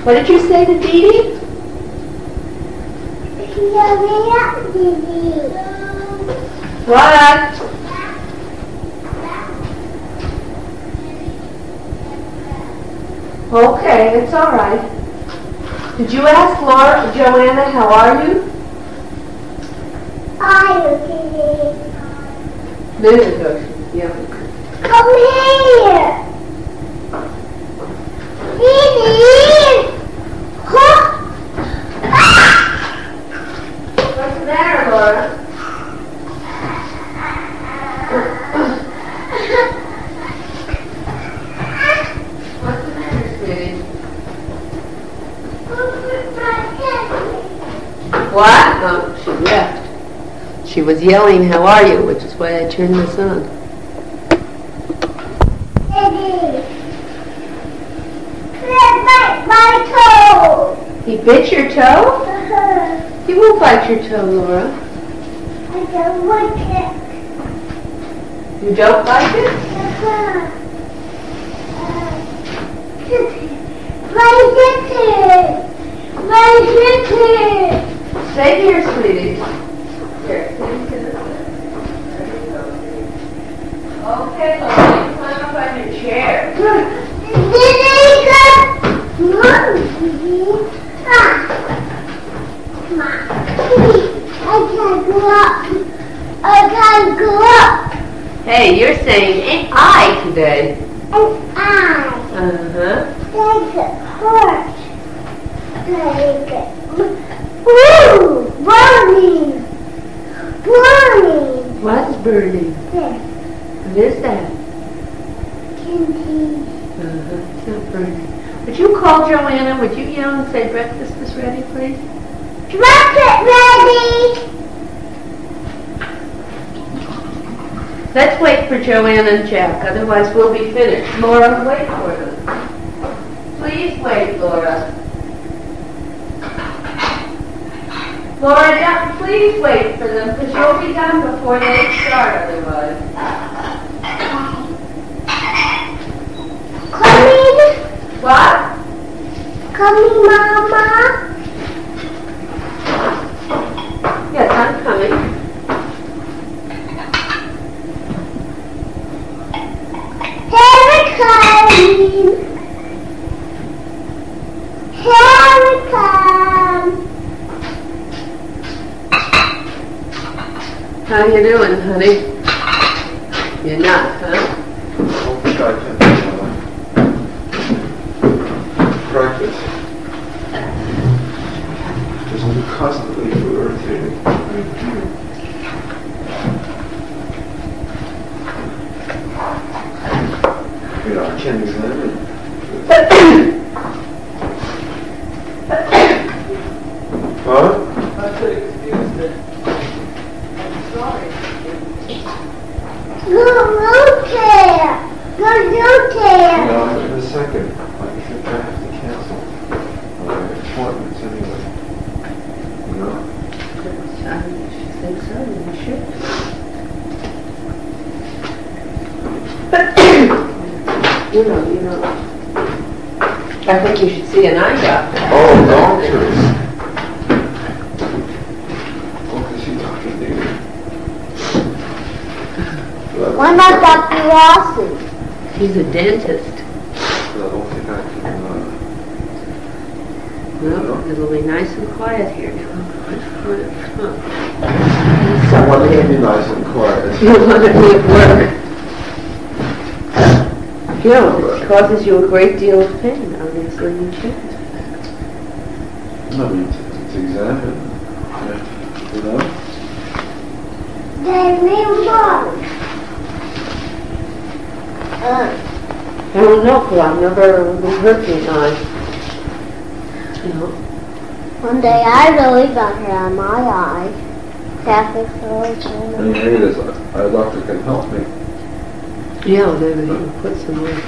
What did you say to Dee Dee? What? Okay, it's all right. Did you ask Laura, Joanna, how are you? There you go. Yeah. Come here. Dee. Huh? What's the matter, Laura? What's the matter, sweetie? What? No, she left. She was yelling, how are you? Which is why I turned this on. Daddy. My toe. He bit your toe? He won't bite your toe, Laura. I don't like it. You don't like it? My sister. Stay here, sweetie. Here, sit into this. Okay, Laura, you climb up on your chair. I can't go up. Hey, you're saying ain't I today. And I. Uh-huh. Take it first. Take it. Woo! Burning. What's burning? This. What is that? Candy. Uh-huh. It's not burning. Would you call Joanna? Would you yell and say breakfast is ready, please? Breakfast ready. Let's wait for Joanna and Jack, otherwise we'll be finished. Laura, wait for them. Please wait, Laura. Laura, yeah, please wait for them, because you'll be done before they start otherwise. Coming. What? Coming, Mama. Yes, I'm coming. Here we come. How you doing, honey? You're not, huh? Breakfast. Just constantly food irritating. You know, I can't examine. Huh? I could excuse it. I'm sorry. Go wheelchair. Go wheelchair. No, in a second. I think I have to cancel my appointments anyway. You know? I think so, you should. You know. I think you should see an eye doctor. Oh, doctors. Oh, because she's Dr. David. Why not Dr. Rossi? He's a dentist. I don't think I can, Well, it'll be nice and quiet here now. I want to be nice and quiet. You want to be at work. You know, it causes you a great deal of pain, obviously, you can't. I mean, it's examined. You know? There's me one. I don't know, because I've never been hurt my eye. You know? One day I really got hurt on my eye. Catholic religion. And here it is. Our doctor can help me. Yeah, maybe you can put something in.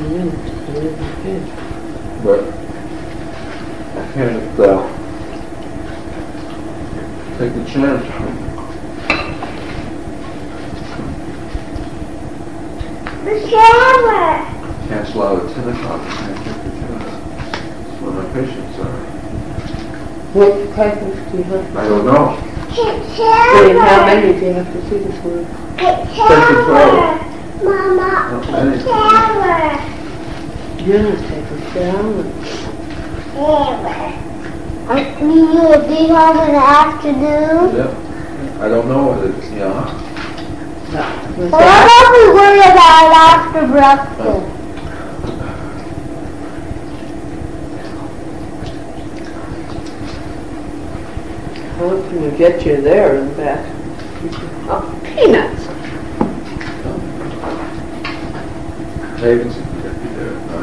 But I can't take the chance. The shower. Cancel out at 10 o'clock. I can't take the chance. where my patients are. What patients do you have? I don't know. And how many do you have to see this morning? 10 to 12. Mama, Not many. You're gonna take a shower. You will be home in the afternoon? Yeah. I don't know whether it's, yeah. Well, I'm only worried about after breakfast. How can we get you there and back? Oh, peanuts. David's going to get me there at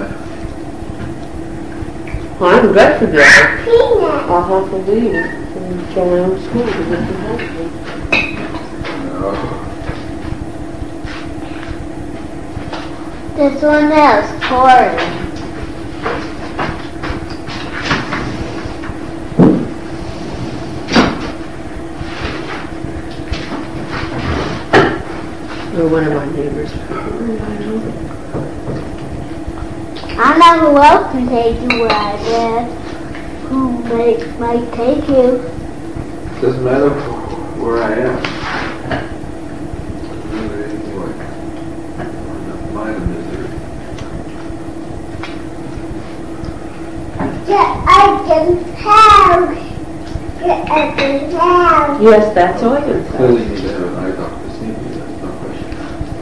9. I'm good for that. Peanut. I'll have to leave and join school to get you home. No. This one has corn. Or one of my neighbors. I know who else can take you where I live. Who might take you. Doesn't matter where I am. Anyway, mine and misery. I can have. Yes, that's all you Clearly need to have an eye doctor see me, that's no question.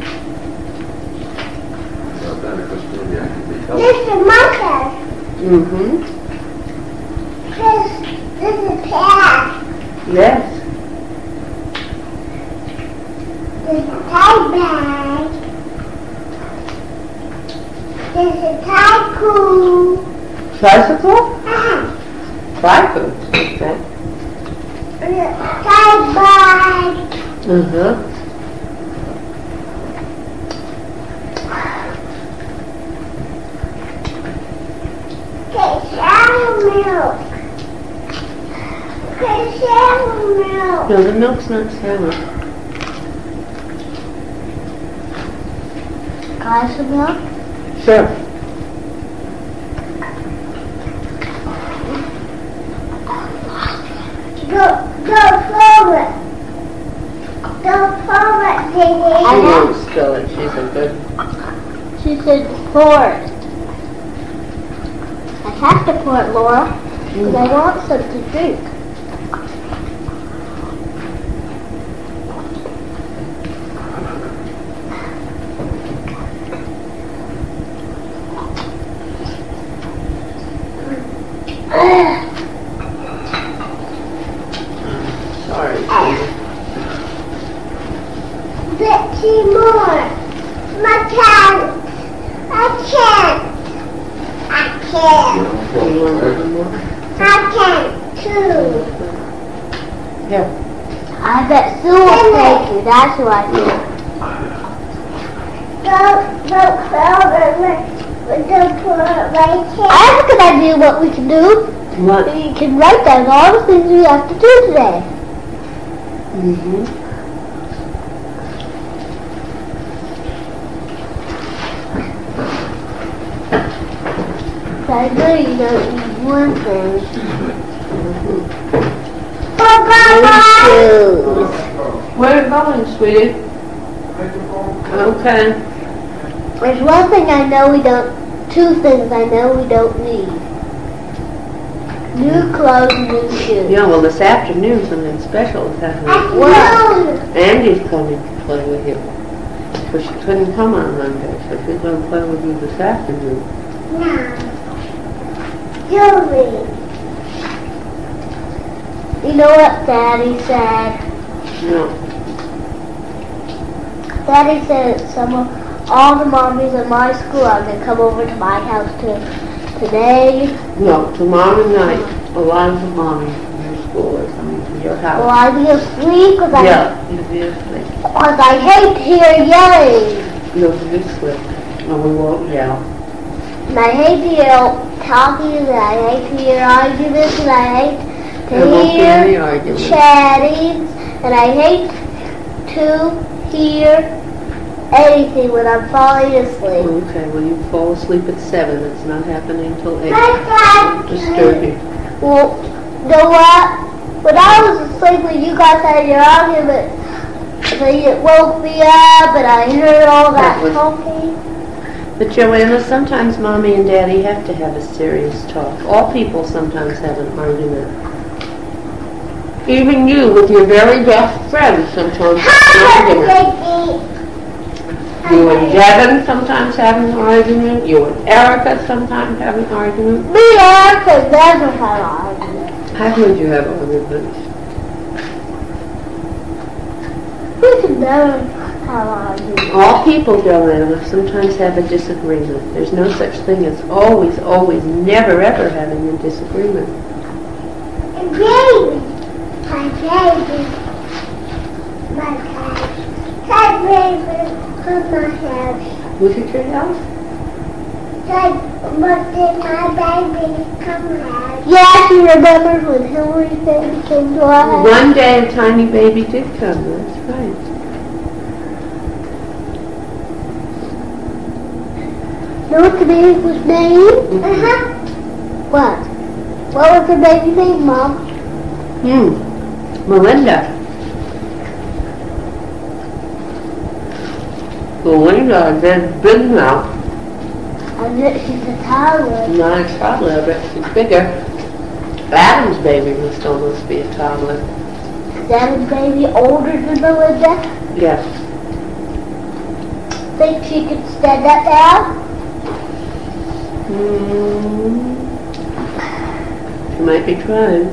About that, because maybe I can be helped. This is mother. Mm-hmm. This is Pat. Yes. This is tie bag. This is tie cool. Tricycle? Tricycle. Okay. Tie bag. Uh-huh. Okay, shower milk. Okay, shower milk. No, the milk's not sour. Glass of milk? Sure. Go forward. Go forward, Diddy. She won't spill it. She's a good... She said pour it. I have to pour it, Laura, because I want some to drink. Sorry. Bitsy more. I can't. You want one more? I can't too. Here. I bet Sue will take you. That's who I think. Don't put it right here. I have a good idea what we can do. What? We can write down all the things we have to do today. Mm-hmm. I know you don't need one thing. Where are you going, sweetie? Okay. There's one thing I know we don't, two things I know we don't need. New clothes and new shoes. Yeah, well, this afternoon something special is happening. What? Andy's coming to play with you. But she couldn't come on Monday, so she's going to play with you this afternoon. No. Julie. You know what Daddy said? No. Daddy said all the mommies in my school are going to come over to my house today. No, tomorrow night, a lot of the mommies in your school are coming to your house. Will I be asleep? Yeah, you'll be asleep. Because I hate to hear yelling. You'll be asleep, and we won't yell. And I hate to hear talking, and I hate to hear arguments, and I hate There won't be any to hear arguments. chatting, and I hate to hear anything when I'm falling asleep. Okay, well, you fall asleep at 7. It's not happening until 8. Don't disturb you. Well, you know what? When I was asleep when you guys had your argument, it woke me up and I heard all that talking. But Joanna, sometimes Mommy and Daddy have to have a serious talk. All people sometimes have an argument. Even you with your very best friend sometimes have an argument. You and Devin sometimes have an argument. You and Erica sometimes have an argument. Me and Erica never have an argument. I've heard you have arguments. We can never have an argument. All people, Joanna, sometimes have a disagreement. There's no such thing as always, always, never, ever having a disagreement. Baby. My baby. My baby. Come my house. Look at your house. But did my baby come out? Yeah, she remembers when Hillary's baby came to our house. One day a tiny baby did come, that's right. Know what the baby was named? Mm-hmm. What? What was the baby's name, Mom? Melinda. Melinda, that's big now. I bet she's a toddler. Not a toddler, I bet she's bigger. Adam's baby must almost be a toddler. Is Adam's baby older than Melinda? Yes. Think she could stand up now? She might be trying.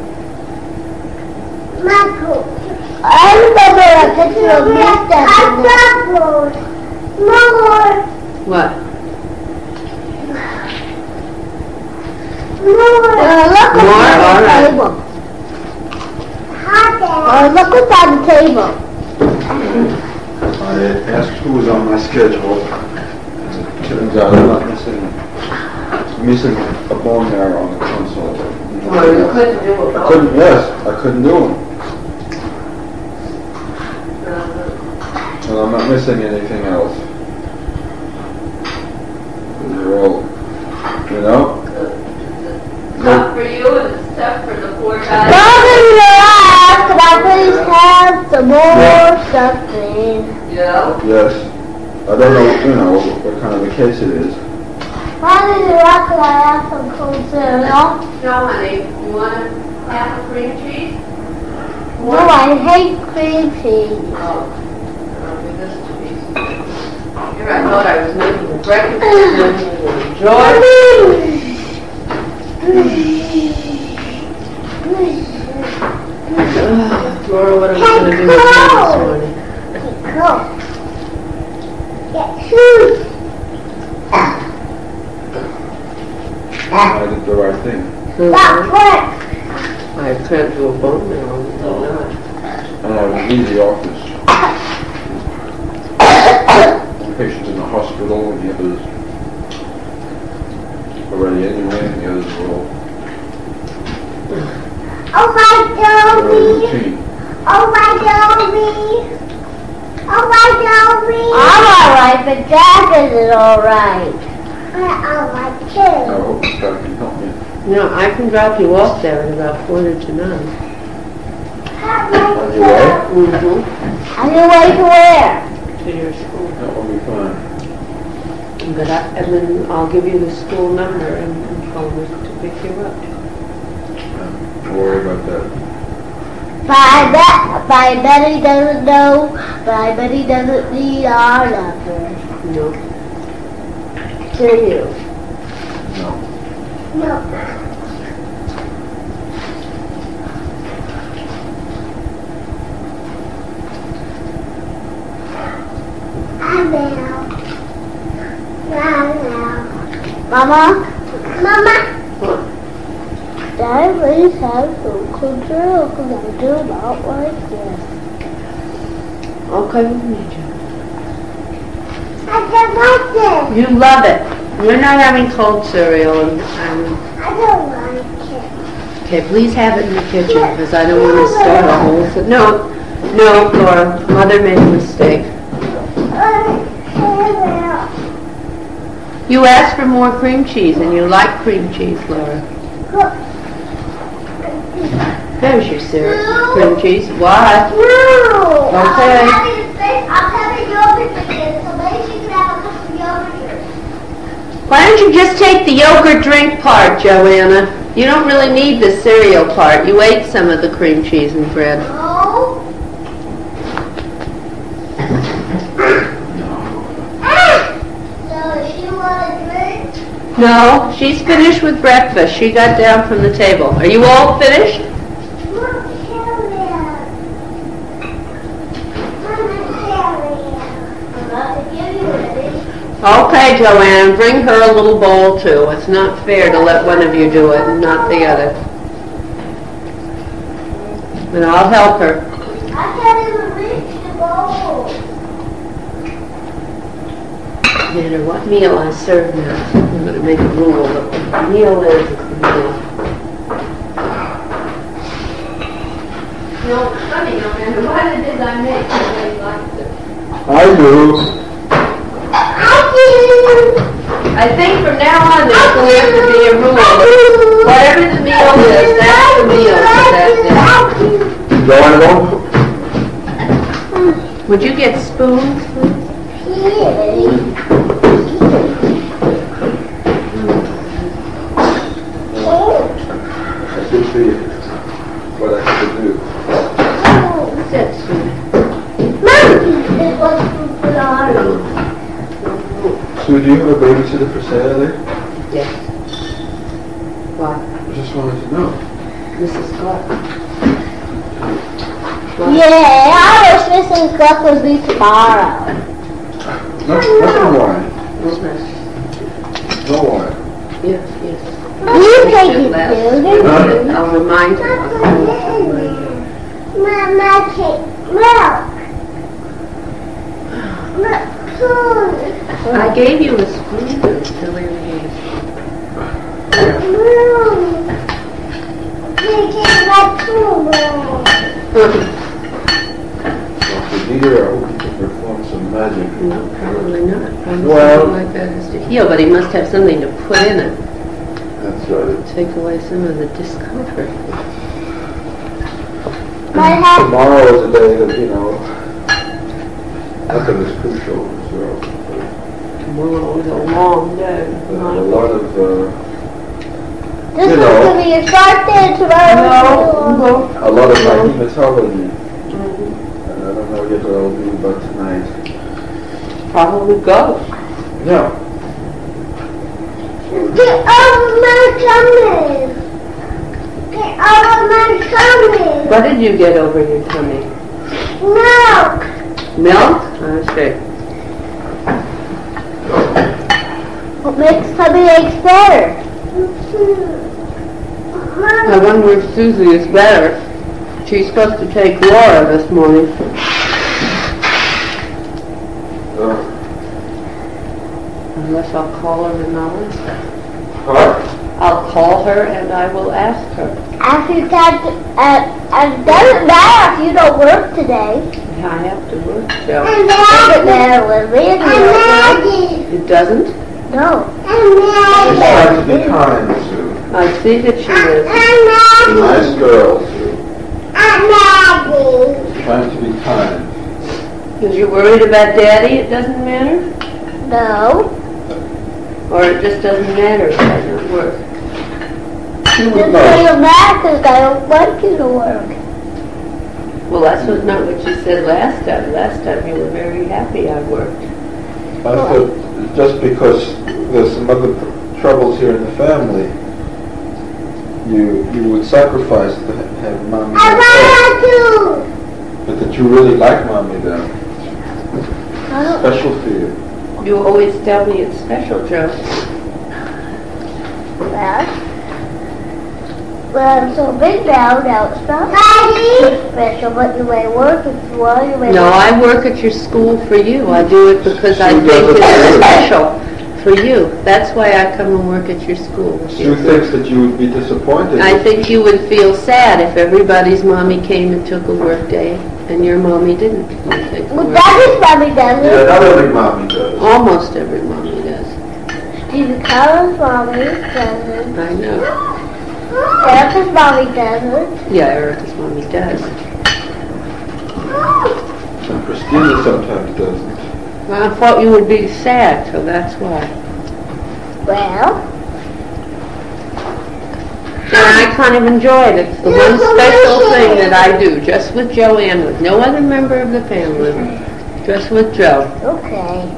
Michael. I remember a picture of me standing there. More. What? Look More? what's on the table. Look what's on the table. I asked who was on my schedule. As it turns out, I'm not missing a bone marrow on the console. Well, you couldn't do it. I couldn't. Yes, I couldn't do them. And I'm not missing anything else. They're all, you know. Tough for you and it's tough for the poor guy. Could I please have some more something? Yeah. Yes. I don't know, you know, what kind of a case it is. Mommy, could I have some cold cereal? No, honey. You want half a cream cheese? No, I hate cream cheese. Oh. I'll give this to me. Here I thought I was making a breakfast and you would enjoy. Laura, what are we going to do with you this morning? Go. Get food. I did the right thing. Stop work. I can't do a bone marrow. And I was in the office. One patient's in the hospital and the others already anyway, and the others were all Oh my very Dobie. routine. Oh my Dobie. Oh my Dobie. I'm alright, but Jack isn't alright. I'm alright I too. hope this guy can help me. You know, I can drop you off there at about 8:45. On your way? Mm-hmm. On your way to where? To your school. That will be fine. And then I'll give you the school number and call me to pick you up. Don't worry about that. But I bet he doesn't know, but I bet he doesn't need our number. No. Do you? No. No. Mama? What? Dad, please have some control because I do not like this. Okay with me, Joe. I don't like this. You love it. You're not having cold cereal and I don't like it. okay, please have it in the kitchen because I don't want to start a whole... No, Laura, Mother made a mistake. I You asked for more cream cheese, and you like cream cheese, Laura. There's your syrup. Cream cheese. Why? No. Okay. I'm having yogurt again, so maybe you can have a cup of yogurt. Why don't you just take the yogurt drink part, Joanna? You don't really need the cereal part. You ate some of the cream cheese and bread. No. So she want a drink? No, she's finished with breakfast. She got down from the table. Are you all finished? Okay, Joanne, bring her a little bowl too. It's not fair to let one of you do it and not the other. And I'll help her. I can't even reach the bowl. No matter what meal I serve now, I'm going to make a rule that what the meal is the meal. No, it's funny, no matter what it is I make, nobody likes it. I do. I think from now on there's going to have to be a rule. Whatever the meal is, that's the meal. So Do I go? would you get spoons, please? I should see what I have to do. That's sweet. Sue, do you have a babysitter for Saturday? Yes. Why? I just wanted to know. Mrs. Clark. Yeah, I wish Mrs. Gluck would be tomorrow. Nothing wine. Okay. No wine. Yes, yes. You take it, Susan. I'll remind her. Mama, take milk. I gave you a spoon. Silly lady. Well, for Peter, I hope he can perform some magic. No, probably not. Probably Well- something like that is to heal, but he must have something to put in it. That's right. Take away some of the discomfort. Tomorrow is a day that, nothing is crucial. So, Tomorrow is a long day. a lot of, This is going to be a short day tomorrow. a lot of my hematology. And I don't know yet what I'll do about tonight. Probably go. Yeah. Get out of my tummy. Get out of my tummy. What did you get over your tummy? Milk. Milk? I see. What makes tummy aches better? I wonder if Susie is better. She's supposed to take Laura this morning. Unless I'll call her and I'll ask her. Huh? I'll call her and I will ask her. After you can't, it doesn't matter if you don't work today. I have to work, so. It doesn't matter with me if you don't work. It doesn't? No. She's trying to be kind, Sue. I see that she is. Nice girl, Sue. Trying to be kind. Because you're worried about Daddy, it doesn't matter? No. Or it just doesn't matter if I don't work? She Just would so know. you're mad because I don't want you to work. Well, that's not what you said last time. Last time you were very happy I worked. I thought just because there's some other troubles here in the family, you would sacrifice to have mommy. But that you really like mommy then. Special for you. You always tell me it's special, Joe. Well, I'm so big now it's not special, but you may work if you want. You may No, work. I work at your school for you. I do it because I She think does it it's for you. special for you. That's why I come and work at your school. with Sue you. thinks that you would be disappointed. I think you would feel sad if everybody's mommy came and took a work day and your mommy didn't take a Well, work that day. is probably doesn't. Yeah, not every mommy does. Almost every mommy does. She's a Carol's mommy doesn't. I know. Erica's mommy doesn't. Yeah, Erica's mommy does. And Christina sometimes doesn't. Well, I thought you would be sad, so that's why. Well, And I kind of enjoy it. It's the one special thing that I do, just with Joanne, with no other member of the family, just with Joe. okay.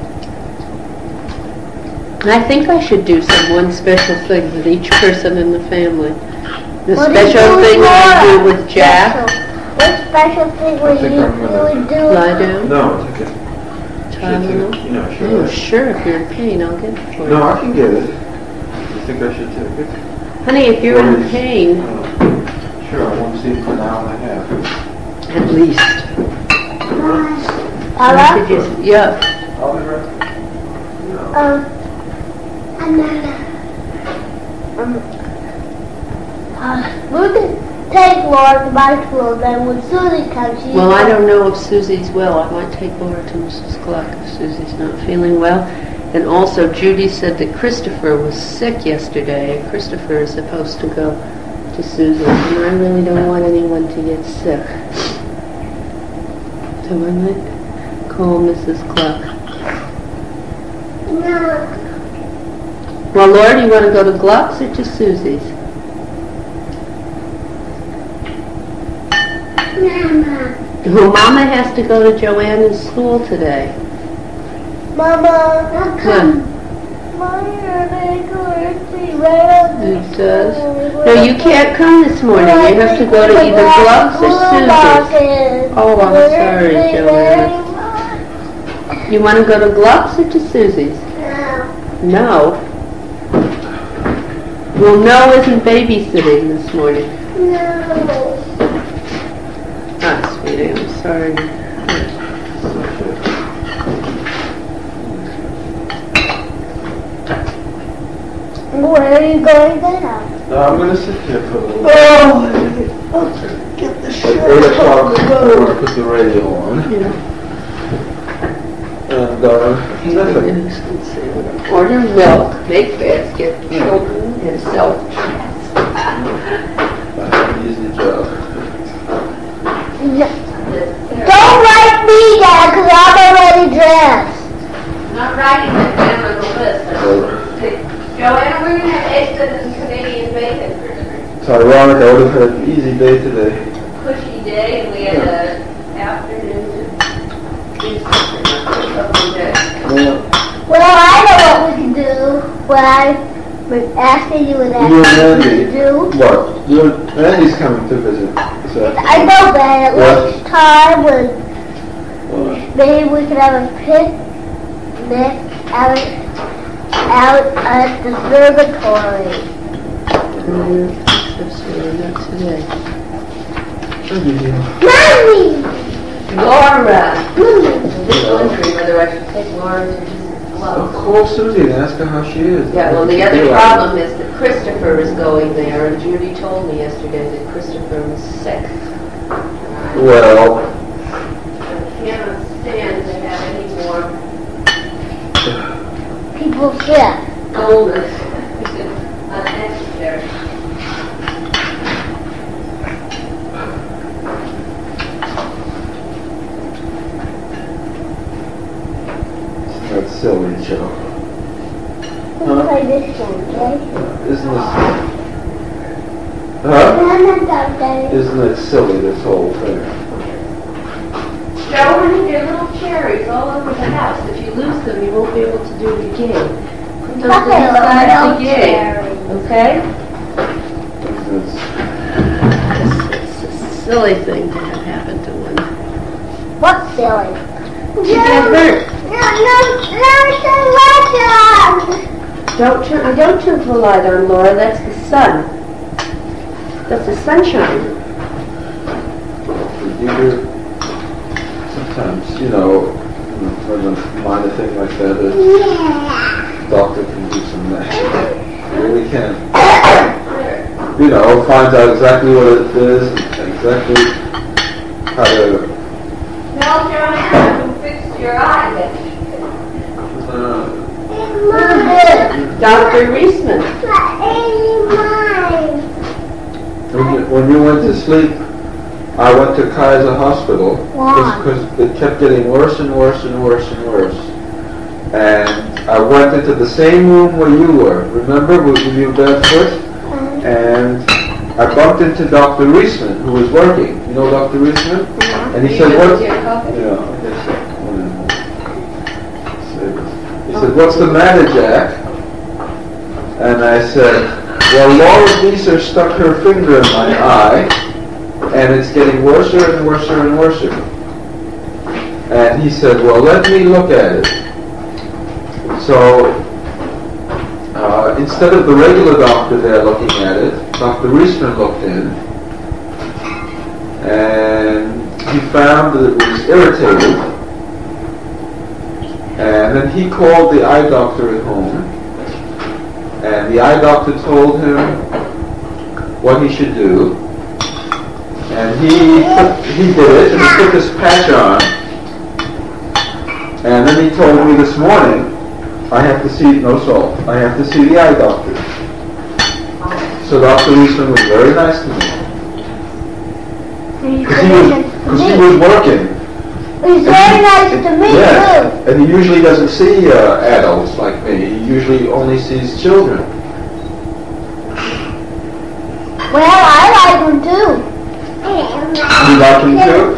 And I think I should do some one special thing with each person in the family. The What do you special do thing with I do Laura? with Jack. What special thing would think you I'm gonna would do? Lie down. No, I think Tylenol. you know, Oh, sure. sure, if you're in pain, I'll get it for you. No, I can get it. You think I should take it? Honey, if you're in Please. pain, Sure, I won't see it for an hour and a half. at least. Paula? You could just- Yeah. I'll be right. We could take Laura to my school, then when Susie comes, she Well, I don't know if Susie's well. I might take Laura to Mrs. Gluck if Susie's not feeling well. And also, Judy said that Christopher was sick yesterday. Christopher is supposed to go to Susie, and I really don't want anyone to get sick. So I might call Mrs. Gluck. No. Well, Laura, do you want to go to Gluck's or to Susie's? Mama. Well, Mama has to go to Joanna's school today. Mama. Yeah. It does. No, you can't come this morning. You have to go to either Gluck's or Susie's. Oh, I'm sorry, Joanna. You want to go to Gluck's or to Susie's? No. No. Well, no isn't babysitting this morning. No. Ah, sweetie, I'm sorry. Where are you going now? No, I'm going to sit here for a little bit. Oh, get the At 8 o'clock, I'm going to put the radio on. Yeah. And, nothing. Let's see. Order milk, make beds, get children, and self. I have an easy job. Don't write me down, because I'm already dressed. Not writing that down on the list. Joanna, we're going to have eggs and Canadian bacon for dinner. It's ironic, I would have had an easy day today. Pushy day, and we had an afternoon to do something day. Yeah. Well, I know what we can do. What I was asking you and You and asking you Andy. to do. What? You and Andy's coming to visit. So, I know that at What? lunchtime when maybe we could have a picnic out at the observatory. Not today. Mommy! Laura! Just wondering whether I should take Laura to Mrs. I'll Gluck. call Susie and ask her how she is. Yeah, well, the other problem is that Christopher is going there, and Judy told me yesterday that Christopher was sick. Well, I can't stand to have any more People sick. illness. It's unnecessary. that's silly, Joe. Let's play this one, okay? Isn't this... Huh? Daddy. Isn't it silly, this whole thing? Joe, honey, there are little cherries all over the house. If you lose them, you won't be able to do it again. Put those Okay, inside the little game, cherries. okay? It's, It's a silly thing to have happen to one. What's silly? She got hurt. Don't turn the light on, Laura. That's the sun. That's the sunshine. you do, sometimes, you know, when a minor thing like that is, doctor can do some magic. He really can. You know, finds out exactly what it is, and exactly how to... No, Joanna, you fixed your eye. Uh, Who's this? Dr. Reisman. When you went to sleep, I went to Kaiser Hospital because it kept getting worse and worse and worse and worse. And I went into the same room where you were. Remember, with you barefoot? And I bumped into Dr. Reisman, who was working. You know Dr. Reisman? And he said, "What?" He said, "What's the matter, Jack?" And I said, "Well, Laura Beeser stuck her finger in my eye, and it's getting worse and worse and worse." And he said, "Well, let me look at it." So instead of the regular doctor there looking at it, Dr. Reisman looked in, and he found that it was irritated. And then he called the eye doctor at home, and the eye doctor told him what he should do. And he did it, and he put this patch on. And then he told me this morning, I have to see, no salt, I have to see the eye doctor. So Dr. Reisman was very nice to me. Because he was working. He's very nice to me, too. And he usually doesn't see adults like me. He usually only sees children. Well, I like him, too. You like him, too?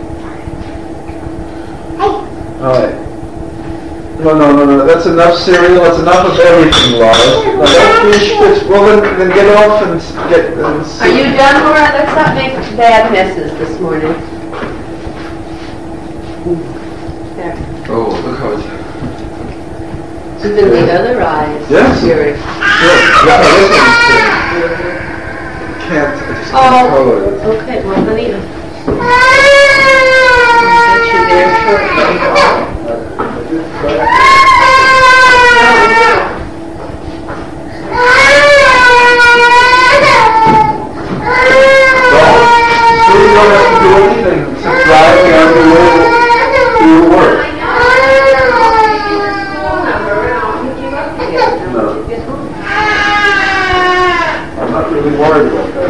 All right. No. That's enough cereal. That's enough of everything, Laura. Now, don't be spitz. Well, then get off and get... Are you done, Laura? Let's not make bad messes this morning. There. Oh, look how it's... Even the other eyes. Yes. Here. Sure. Yeah, this one's can't. I just can't color it. Okay. Well, honey, I'll get you there shortly. So you don't have to do anything except drive the other way to your work. No. I'm not really worried about that.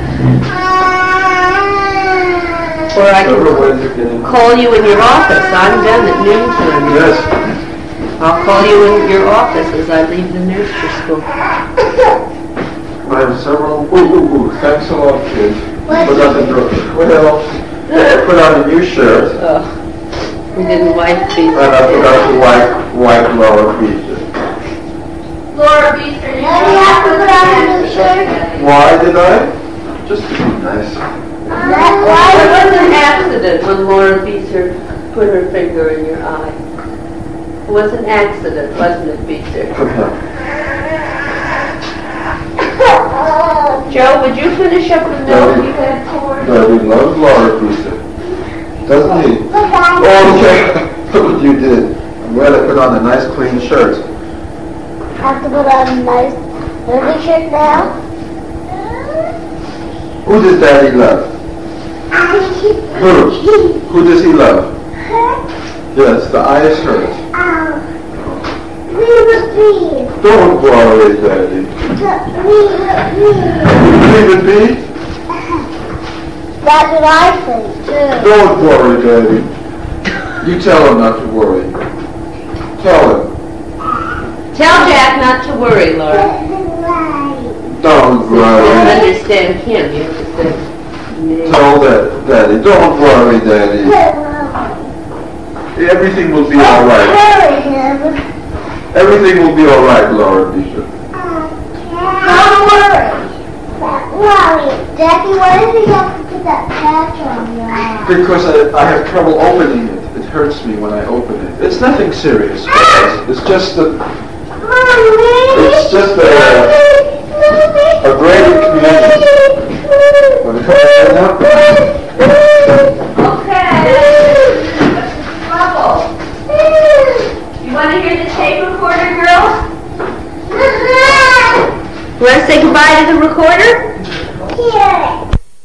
Or I can call you in your office. I'm done at noon time. Yes. I'll call you in your office as I leave the nursery school. I have several. Ooh. Thanks a lot, kids. Put on the put on a new shirt. Oh, we didn't wipe these. And I forgot to wipe Laura Beeser. Laura Beeser, you have to put on a new shirt? Why did I? Just to be nice. It was an accident when Laura Beeser put her finger in your eye. It was an accident, wasn't it, Beeser? Joe, would you finish up the milk you had poured? Daddy loves Laura Beeser. Doesn't he? Oh, okay. Look what you did. I'm glad I put on a nice clean shirt. Have to put on a nice dirty shirt now? Who does Daddy love? Who does he love? Yes, the eye is hurt. Don't worry, Daddy. Leave it be? That's what I think, too. Don't worry, Daddy. You tell him not to worry. Tell him. Tell Jack not to worry, Laura. Don't You don't worry. understand him. You have to say, Tell Daddy. Don't worry, Daddy. Everything will be all right. Everything will be all right, Laura Beeser. Don't worry. Daddy, why did you have to put that patch on your eye? Because I have trouble opening it. It hurts me when I open it. It's nothing serious, guys. It's just a braided communion. Want to come right now? You want to hear the tape recorder, girls? You want to say goodbye to the recorder?